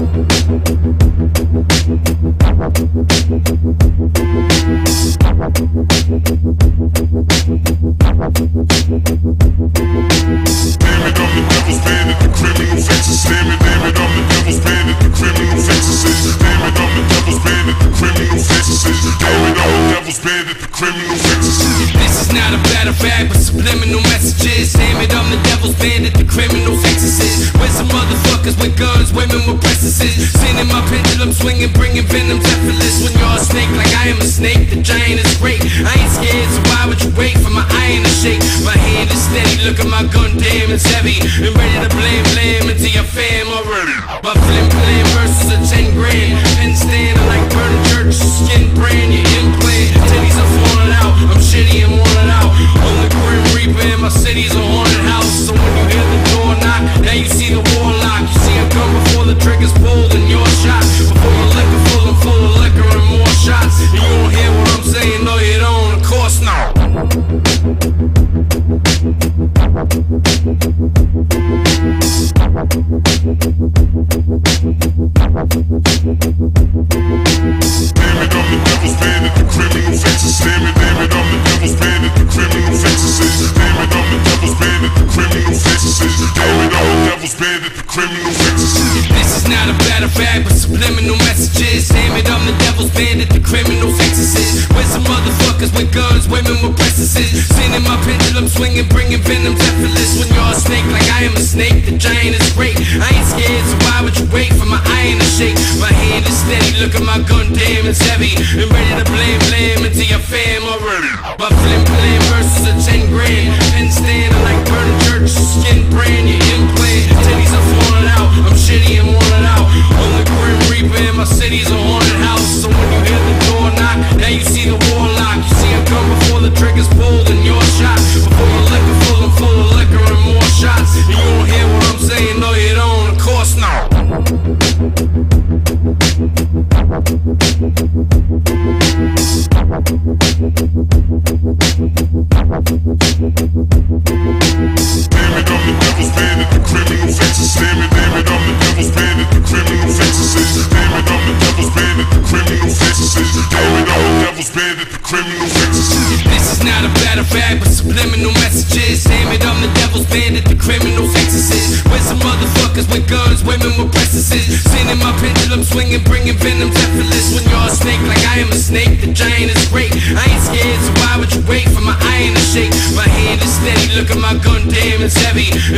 This is not a battle fact, but subliminal messages. Damn it, I'm the devil's bandit, the criminal exorcist. Where's some motherfuckers with guns, women with princesses? Sending my pendulum swinging, bringing venom effortless. When you're a snake like I am a snake, the giant is great. I ain't scared, so why would you wait for my iron to shake? My hand is steady, look at my gun, damn it's heavy. And ready to blame into your fam already. My flim versus a 10 grand. Pen stand, I like burning church, skin brand, your implant. Titties are falling out, I'm shitty and worn out. On the Grim Reaper in my city's a haunted house. So when you hear the door knock, now you see the warlock. You see him come before the trigger's pulled and you're shot. Before your liquor full, I'm full of liquor and more shots. And you don't hear what I'm saying, no you don't, of course not. This is not a battle fact, but subliminal messages. Damn it, I'm the devil's bandit, the criminal exorcist. Where's some motherfuckers with guns, women with princesses? Sending my pendulum swinging, bringing venom effortless. When you're a snake like I am a snake, the giant is great. I ain't scared, so why would you wait for my iron to shake? My hand is steady, look at my gun, damn it's heavy. And ready to blame into your fam already. My flim versus a 10 grand. Pen stand, I like burning church, skin brand, your implant. Titties are falling out, I'm shitty and worn out. On the Grim Reaper in my city's a haunted house. So when you hear the door knock, now you see the warlock. You see him come before the trigger's pulled and you're shot. Before your liquor full, I'm full of liquor and more shots. And you don't hear what I'm saying, no you don't, of course not. This is not a battle fact, but subliminal messages. Damn it, I'm the devil's bandit, the criminal exorcist. Where's some motherfuckers with guns, women with princesses? Sending my pendulum swinging, bringing venom effortless. When you're a snake like I am a snake, the giant is great. I ain't scared, so why would you wait for my iron to shake? My hand is steady, look at my gun, damn it's heavy.